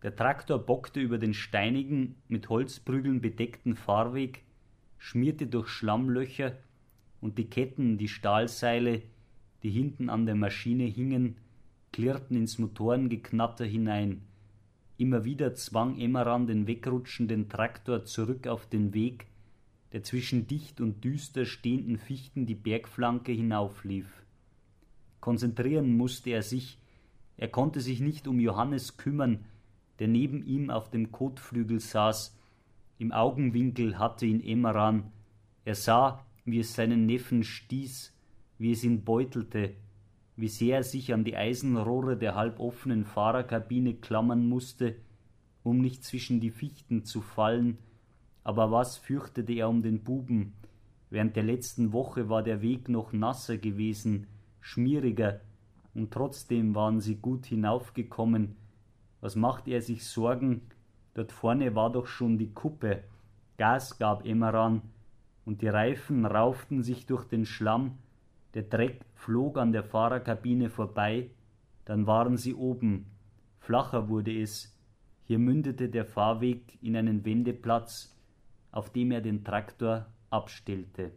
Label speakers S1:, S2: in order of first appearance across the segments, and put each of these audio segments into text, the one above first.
S1: Der Traktor bockte über den steinigen, mit Holzprügeln bedeckten Fahrweg, schmierte durch Schlammlöcher, und die Ketten, die Stahlseile, die hinten an der Maschine hingen, klirrten ins Motorengeknatter hinein. Immer wieder zwang Emmeran den wegrutschenden Traktor zurück auf den Weg, der zwischen dicht und düster stehenden Fichten die Bergflanke hinauflief. Konzentrieren musste er sich. Er konnte sich nicht um Johannes kümmern, der neben ihm auf dem Kotflügel saß. Im Augenwinkel hatte ihn Emmeran. Er sah, wie es seinen Neffen stieß, wie es ihn beutelte, wie sehr er sich an die Eisenrohre der halboffenen Fahrerkabine klammern musste, um nicht zwischen die Fichten zu fallen. Aber was fürchtete er um den Buben? Während der letzten Woche war der Weg noch nasser gewesen, schmieriger, und trotzdem waren sie gut hinaufgekommen. Was machte er sich Sorgen? Dort vorne war doch schon die Kuppe. Gas gab Emmeran, und die Reifen rauften sich durch den Schlamm. Der Dreck flog an der Fahrerkabine vorbei. Dann waren sie oben. Flacher wurde es. Hier mündete der Fahrweg in einen Wendeplatz, auf dem er den Traktor abstellte.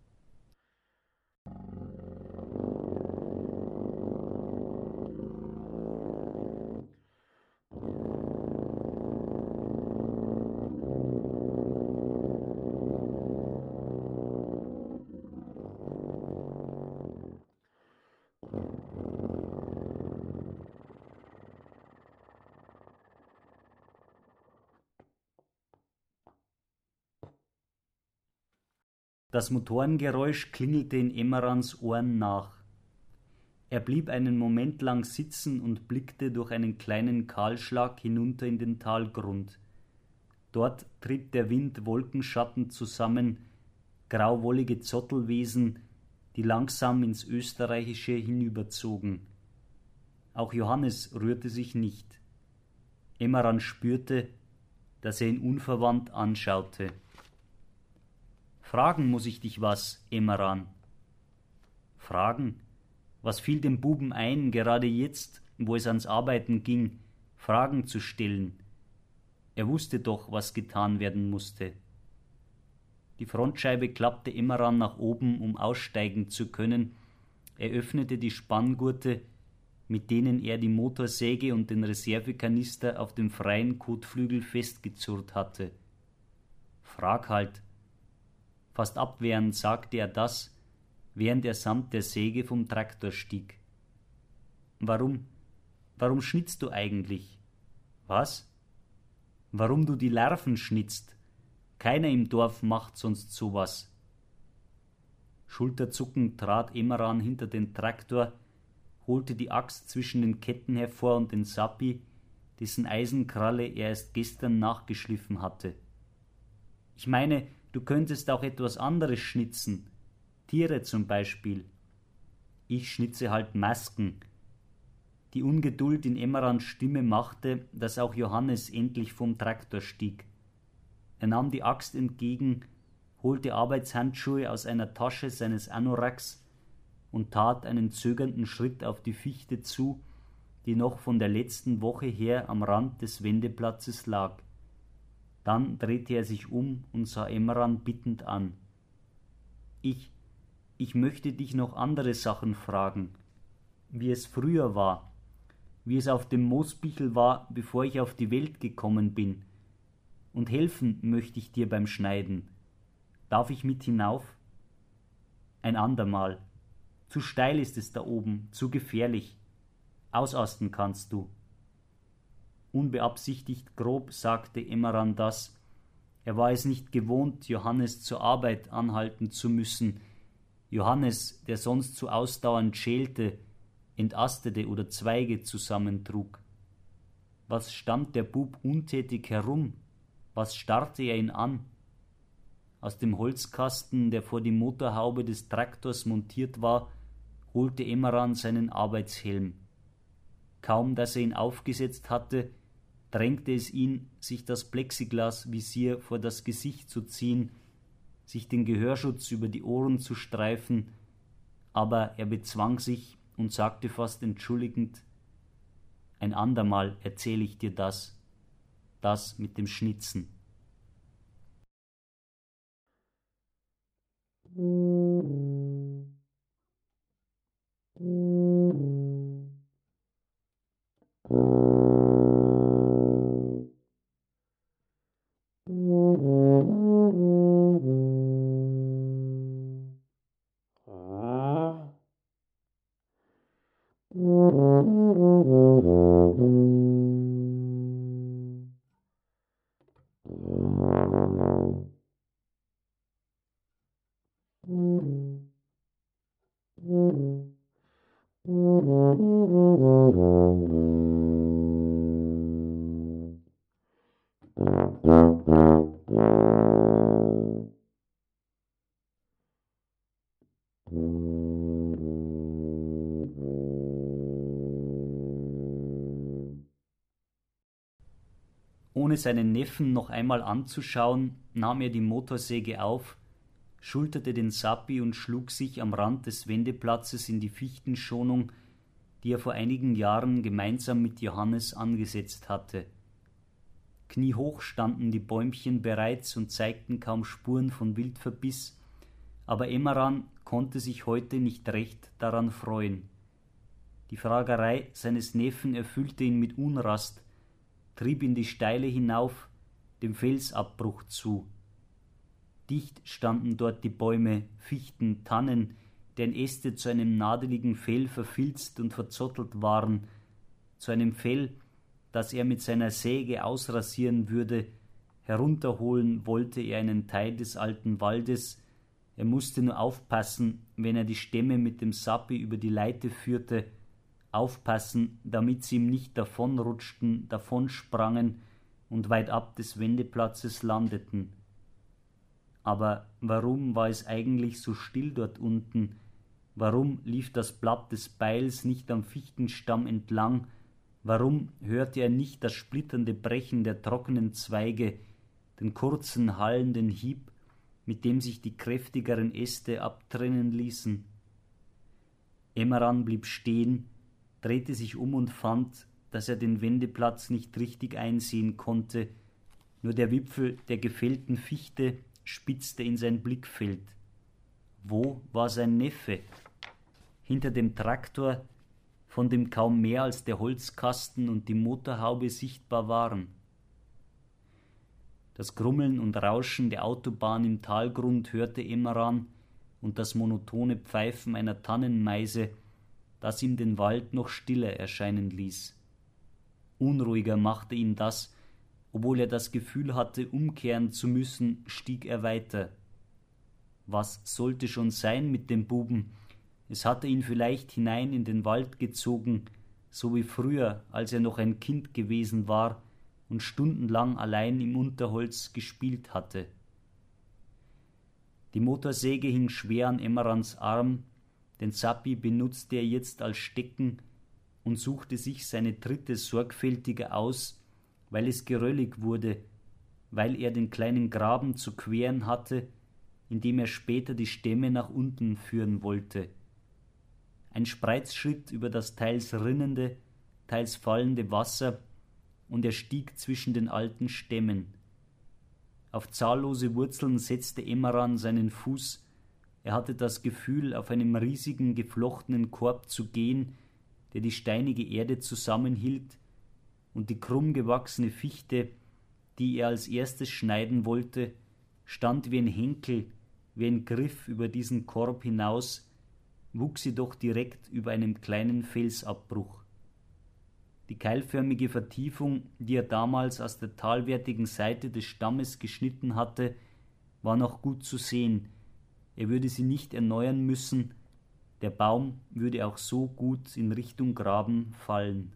S1: Das Motorengeräusch klingelte in Emmerans Ohren nach. Er blieb einen Moment lang sitzen und blickte durch einen kleinen Kahlschlag hinunter in den Talgrund. Dort trieb der Wind Wolkenschatten zusammen, grauwollige Zottelwesen, die langsam ins Österreichische hinüberzogen. Auch Johannes rührte sich nicht. Emmeran spürte, dass er ihn unverwandt anschaute. »Fragen muss ich dich was, Emmeran.« »Fragen? Was fiel dem Buben ein, gerade jetzt, wo es ans Arbeiten ging, Fragen zu stellen? Er wusste doch, was getan werden musste.« Die Frontscheibe klappte Emmeran nach oben, um aussteigen zu können. Er öffnete die Spanngurte, mit denen er die Motorsäge und den Reservekanister auf dem freien Kotflügel festgezurrt hatte. »Frag halt.« Fast abwehrend sagte er das, während er samt der Säge vom Traktor stieg. »Warum schnitzt du eigentlich?« »Was?« »Warum du die Larven schnitzt? Keiner im Dorf macht sonst sowas.« Schulterzuckend trat Emmeran hinter den Traktor, holte die Axt zwischen den Ketten hervor und den Sappi, dessen Eisenkralle er erst gestern nachgeschliffen hatte. »Ich meine, du könntest auch etwas anderes schnitzen. Tiere zum Beispiel.« »Ich schnitze halt Masken.« Die Ungeduld in Emmerans Stimme machte, dass auch Johannes endlich vom Traktor stieg. Er nahm die Axt entgegen, holte Arbeitshandschuhe aus einer Tasche seines Anoraks und tat einen zögernden Schritt auf die Fichte zu, die noch von der letzten Woche her am Rand des Wendeplatzes lag. Dann drehte er sich um und sah Emmeran bittend an. Ich möchte dich noch andere Sachen fragen, wie es früher war, wie es auf dem Moosbichel war, bevor ich auf die Welt gekommen bin. Und helfen möchte ich dir beim Schneiden. Darf ich mit hinauf?« »Ein andermal. Zu steil ist es da oben, zu gefährlich. Ausasten kannst du.« Unbeabsichtigt grob sagte Emmeran das. Er war es nicht gewohnt, Johannes zur Arbeit anhalten zu müssen. Johannes, der sonst so ausdauernd schälte, entastete oder Zweige zusammentrug. Was stand der Bub untätig herum? Was starrte er ihn an? Aus dem Holzkasten, der vor die Motorhaube des Traktors montiert war, holte Emmeran seinen Arbeitshelm. Kaum, dass er ihn aufgesetzt hatte, drängte es ihn, sich das Plexiglasvisier vor das Gesicht zu ziehen, sich den Gehörschutz über die Ohren zu streifen, aber er bezwang sich und sagte fast entschuldigend: »Ein andermal erzähle ich dir das.« das mit dem Schnitzen. Ohne seinen Neffen noch einmal anzuschauen, nahm er die Motorsäge auf, schulterte den Sappi und schlug sich am Rand des Wendeplatzes in die Fichtenschonung, die er vor einigen Jahren gemeinsam mit Johannes angesetzt hatte. Kniehoch standen die Bäumchen bereits und zeigten kaum Spuren von Wildverbiss, aber Emmeran konnte sich heute nicht recht daran freuen. Die Fragerei seines Neffen erfüllte ihn mit Unrast, trieb ihn die Steile hinauf, dem Felsabbruch zu. Dicht standen dort die Bäume, Fichten, Tannen, deren Äste zu einem nadeligen Fell verfilzt und verzottelt waren, zu einem Fell, das er mit seiner Säge ausrasieren würde. Herunterholen wollte er einen Teil des alten Waldes, er musste nur aufpassen, wenn er die Stämme mit dem Sappi über die Leite führte, aufpassen, damit sie ihm nicht davonrutschten, davonsprangen und weit ab des Wendeplatzes landeten. Aber warum war es eigentlich so still dort unten? Warum lief das Blatt des Beils nicht am Fichtenstamm entlang? Warum hörte er nicht das splitternde Brechen der trockenen Zweige, den kurzen, hallenden Hieb, mit dem sich die kräftigeren Äste abtrennen ließen? Emmeran blieb stehen, drehte sich um und fand, dass er den Wendeplatz nicht richtig einsehen konnte. Nur der Wipfel der gefällten Fichte spitzte in sein Blickfeld. Wo war sein Neffe? Hinter dem Traktor, von dem kaum mehr als der Holzkasten und die Motorhaube sichtbar waren. Das Grummeln und Rauschen der Autobahn im Talgrund hörte Emmeran und das monotone Pfeifen einer Tannenmeise, das ihm den Wald noch stiller erscheinen ließ. Unruhiger machte ihn das, obwohl er das Gefühl hatte, umkehren zu müssen, stieg er weiter. Was sollte schon sein mit dem Buben? Es hatte ihn vielleicht hinein in den Wald gezogen, so wie früher, als er noch ein Kind gewesen war und stundenlang allein im Unterholz gespielt hatte. Die Motorsäge hing schwer an Emmerans Arm, den Sappi benutzte er jetzt als Stecken und suchte sich seine Tritte sorgfältiger aus, weil es geröllig wurde, weil er den kleinen Graben zu queren hatte, in dem er später die Stämme nach unten führen wollte. Ein Spreizschritt über das teils rinnende, teils fallende Wasser, und er stieg zwischen den alten Stämmen. Auf zahllose Wurzeln setzte Emmeran seinen Fuß. Er hatte das Gefühl, auf einem riesigen, geflochtenen Korb zu gehen, der die steinige Erde zusammenhielt, und die krumm gewachsene Fichte, die er als erstes schneiden wollte, stand wie ein Henkel, wie ein Griff über diesen Korb hinaus, wuchs jedoch direkt über einem kleinen Felsabbruch. Die keilförmige Vertiefung, die er damals aus der talwärtigen Seite des Stammes geschnitten hatte, war noch gut zu sehen. Er würde sie nicht erneuern müssen, der Baum würde auch so gut in Richtung Graben fallen.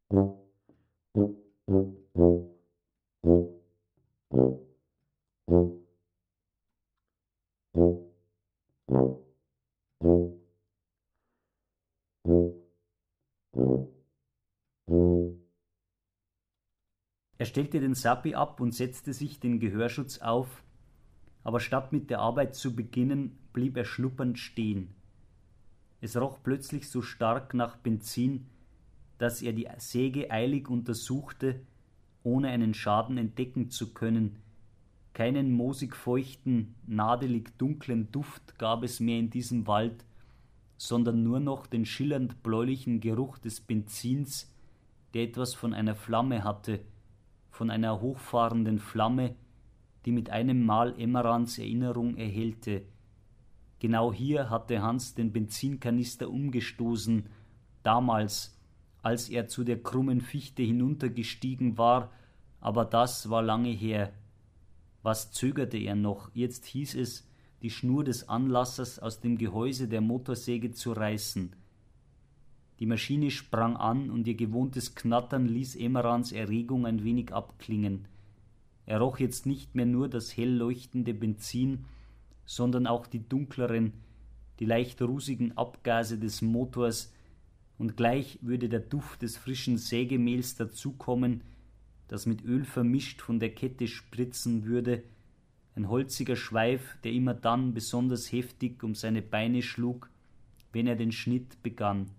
S1: Er stellte den Sappi ab und setzte sich den Gehörschutz auf, aber statt mit der Arbeit zu beginnen, blieb er schluppernd stehen. Es roch plötzlich so stark nach Benzin, dass er die Säge eilig untersuchte, ohne einen Schaden entdecken zu können. Keinen moosig feuchten, nadelig dunklen Duft gab es mehr in diesem Wald, sondern nur noch den schillernd bläulichen Geruch des Benzins, der etwas von einer Flamme hatte, von einer hochfahrenden Flamme, die mit einem Mal Emmerans Erinnerung erhellte. Genau hier hatte Hans den Benzinkanister umgestoßen, damals, als er zu der krummen Fichte hinuntergestiegen war, aber das war lange her. Was zögerte er noch? Jetzt hieß es, die Schnur des Anlassers aus dem Gehäuse der Motorsäge zu reißen. Die Maschine sprang an und ihr gewohntes Knattern ließ Emmerans Erregung ein wenig abklingen. Er roch jetzt nicht mehr nur das hell leuchtende Benzin, sondern auch die dunkleren, die leicht rußigen Abgase des Motors, und gleich würde der Duft des frischen Sägemehls dazukommen, das mit Öl vermischt von der Kette spritzen würde, ein holziger Schweif, der immer dann besonders heftig um seine Beine schlug, wenn er den Schnitt begann.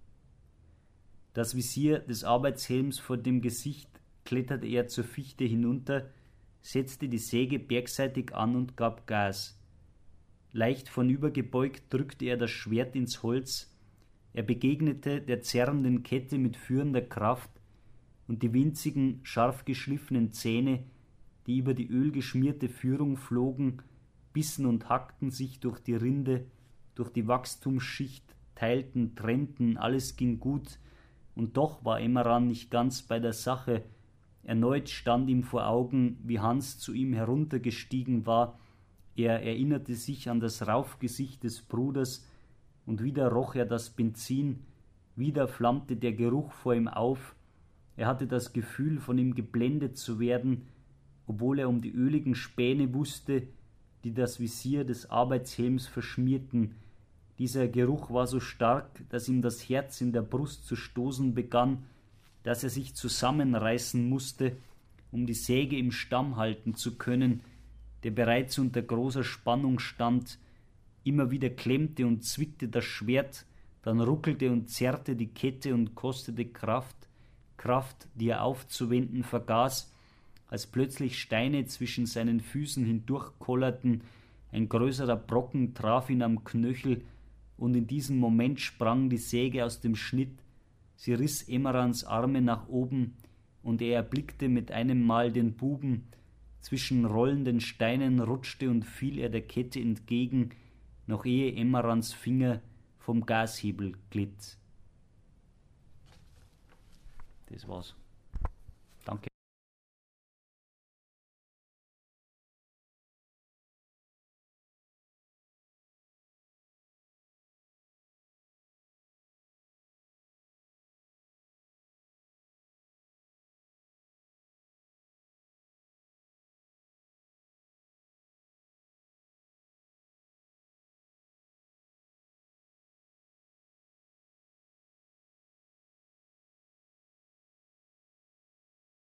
S1: Das Visier des Arbeitshelms vor dem Gesicht kletterte er zur Fichte hinunter, setzte die Säge bergseitig an und gab Gas. Leicht vornübergebeugt drückte er das Schwert ins Holz, er begegnete der zerrenden Kette mit führender Kraft, und die winzigen, scharf geschliffenen Zähne, die über die ölgeschmierte Führung flogen, bissen und hackten sich durch die Rinde, durch die Wachstumsschicht, teilten, trennten, alles ging gut, und doch war Emmeran nicht ganz bei der Sache. Erneut stand ihm vor Augen, wie Hans zu ihm heruntergestiegen war. Er erinnerte sich an das Raufgesicht des Bruders, und wieder roch er das Benzin, wieder flammte der Geruch vor ihm auf. Er hatte das Gefühl, von ihm geblendet zu werden, obwohl er um die öligen Späne wusste, die das Visier des Arbeitshelms verschmierten. Dieser Geruch war so stark, dass ihm das Herz in der Brust zu stoßen begann, dass er sich zusammenreißen musste, um die Säge im Stamm halten zu können, der bereits unter großer Spannung stand. Immer wieder klemmte und zwickte das Schwert, dann ruckelte und zerrte die Kette und kostete Kraft, die er aufzuwenden vergaß, als plötzlich Steine zwischen seinen Füßen hindurchkollerten, ein größerer Brocken traf ihn am Knöchel, und in diesem Moment sprang die Säge aus dem Schnitt, sie riss Emmerans Arme nach oben, und er erblickte mit einem Mal den Buben. Zwischen rollenden Steinen rutschte und fiel er der Kette entgegen, noch ehe Emmerans Finger vom Gashebel glitt. Das war's.